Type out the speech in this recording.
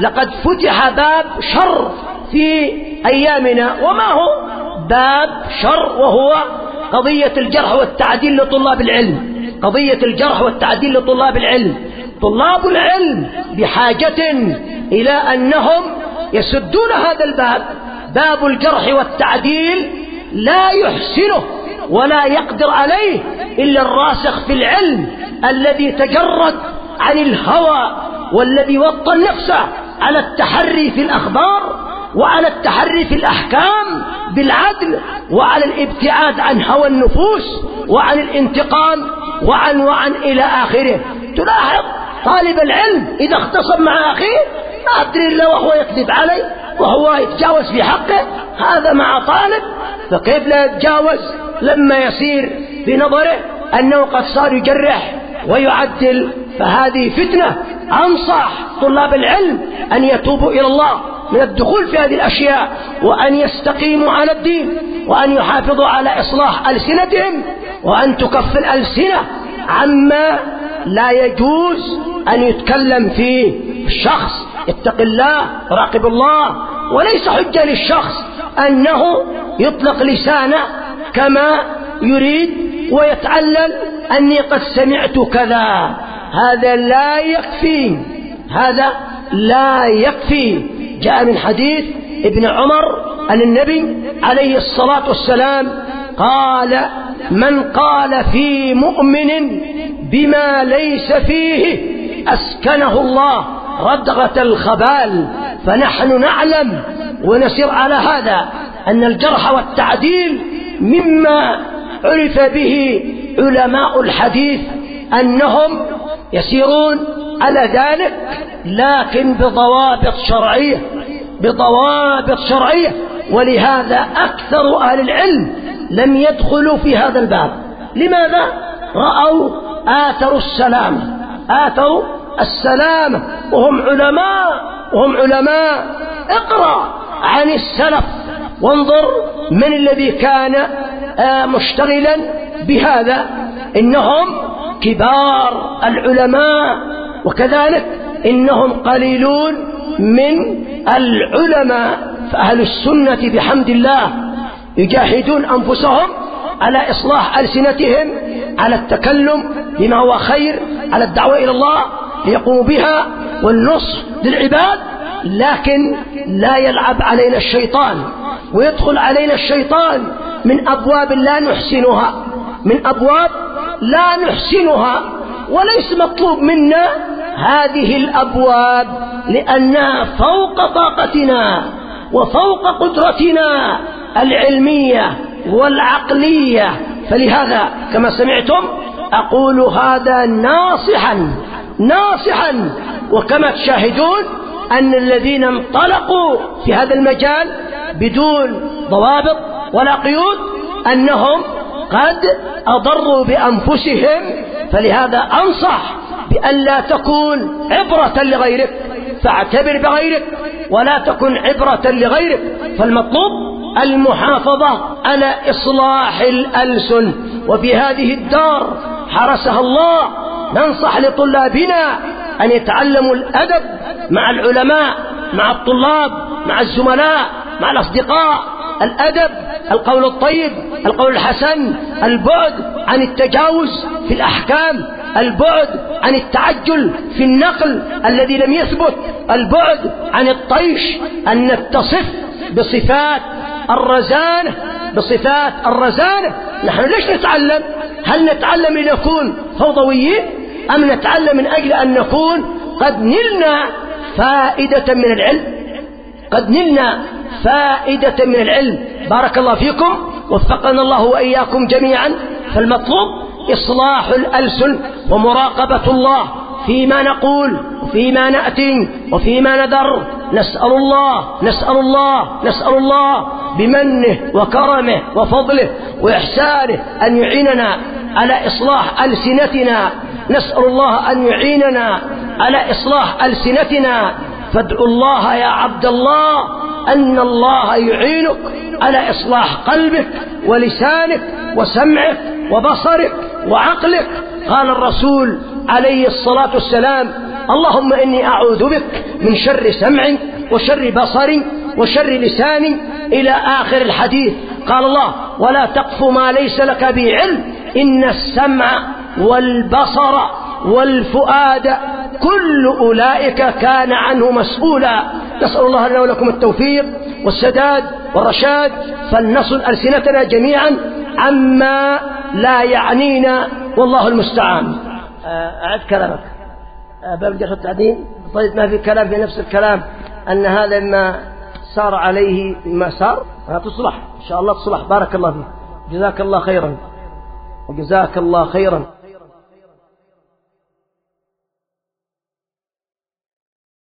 لقد فتح باب شر في أيامنا. وما هو باب شر؟ وهو قضية الجرح والتعديل لطلاب العلم. قضية الجرح والتعديل لطلاب العلم. طلاب العلم بحاجة إلى أنهم يسدون هذا الباب، باب الجرح والتعديل لا يحسنه ولا يقدر عليه إلا الراسخ في العلم، الذي تجرد عن الهوى، والذي وطن نفسه على التحري في الأخبار، وعلى التحري في الأحكام بالعدل، وعلى الابتعاد عن هوى النفوس، وعن الانتقام، وعن إلى آخره. تلاحظ طالب العلم إذا اختصم مع أخيه ما أدري إلا وهو يكذب عليه وهو يتجاوز في حقه، هذا مع طالب، فكيف لا يتجاوز لما يصير في نظره أنه قد صار يجرح ويعدل؟ فهذه فتنة. أنصح طلاب العلم أن يتوبوا إلى الله من الدخول في هذه الأشياء، وأن يستقيموا على الدين، وأن يحافظوا على إصلاح ألسنتهم، وأن تكف الألسنة عما لا يجوز أن يتكلم فيه الشخص. اتق الله، راقب الله. وليس حجة للشخص أنه يطلق لسانه كما يريد ويتعلل أني قد سمعت كذا، هذا لا يكفي، هذا لا يكفي. جاء من حديث ابن عمر أن النبي عليه الصلاة والسلام قال: من قال في مؤمن بما ليس فيه أسكنه الله ردغة الخبال. فنحن نعلم ونسير على هذا أن الجرح والتعديل مما عرف به علماء الحديث أنهم يسيرون على ذلك، لكن بضوابط شرعية، بضوابط شرعية. ولهذا أكثر أهل العلم لم يدخلوا في هذا الباب. لماذا؟ رأوا آثروا السلام، آثروا السلام، وهم علماء، وهم علماء. اقرأ عن السلف وانظر من الذي كان مشتغلا بهذا، إنهم كبار العلماء، وكذلك إنهم قليلون من العلماء. فأهل السنة بحمد الله يجاهدون أنفسهم على إصلاح ألسنتهم، على التكلم بما هو خير، على الدعوة إلى الله ليقوموا بها والنصح للعباد. لكن لا يلعب علينا الشيطان ويدخل علينا الشيطان من أبواب لا نحسنها، من أبواب لا نحسنها. وليس مطلوب منا هذه الأبواب لأنها فوق طاقتنا وفوق قدرتنا العلمية والعقلية. فلهذا كما سمعتم أقول هذا ناصحا. وكما تشاهدون أن الذين انطلقوا في هذا المجال بدون ضوابط ولا قيود أنهم قد أضروا بأنفسهم. فلهذا أنصح بأن لا تكون عبرة لغيرك، فاعتبر بغيرك ولا تكن عبرة لغيرك. فالمطلوب المحافظة على إصلاح الألسن. وفي هذه الدار حرسها الله ننصح لطلابنا أن يتعلموا الأدب مع العلماء، مع الطلاب، مع الزملاء، مع الأصدقاء. الأدب، القول الطيب، القول الحسن، البعد عن التجاوز في الأحكام، البعد عن التعجل في النقل الذي لم يثبت، البعد عن الطيش، أن نتصف بصفات الرزانة، بصفات الرزانة. نحن ليش نتعلم؟ هل نتعلم لنكون فوضويين، أم نتعلم من أجل أن نكون قد نلنا فائدة من العلم؟ قد نلنا فائدة من العلم. بارك الله فيكم، وفقنا الله وإياكم جميعا. فالمطلوب إصلاح الألسن ومراقبة الله فيما نقول وفيما نأتي وفيما ندر. نسأل الله بمنه وكرمه وفضله وإحسانه أن يعيننا على إصلاح ألسنتنا. نسأل الله أن يعيننا على إصلاح ألسنتنا. فادعوا الله يا عبد الله أن الله يعينك على إصلاح قلبك ولسانك وسمعك وبصرك وعقلك. قال الرسول عليه الصلاة والسلام: اللهم إني أعوذ بك من شر سمع وشر بصر وشر لسان إلى آخر الحديث. قال الله: ولا تقف ما ليس لك به علم إن السمع والبصر والفؤاد كل أولئك كان عنه مسؤولا. نسأل الله لنا ولكم التوفيق والسداد والرشاد، فلنصل ألسنتنا جميعا عما لا يعنينا، والله المستعان. أعد كلامك. باب الجرح والتعديل. طيب، ما في كلام في نفس الكلام أن هذا ما سار عليه ما سار تصلح إن شاء الله، تصلح. بارك الله فيك، جزاك الله خيرا وجزاك الله خيرا.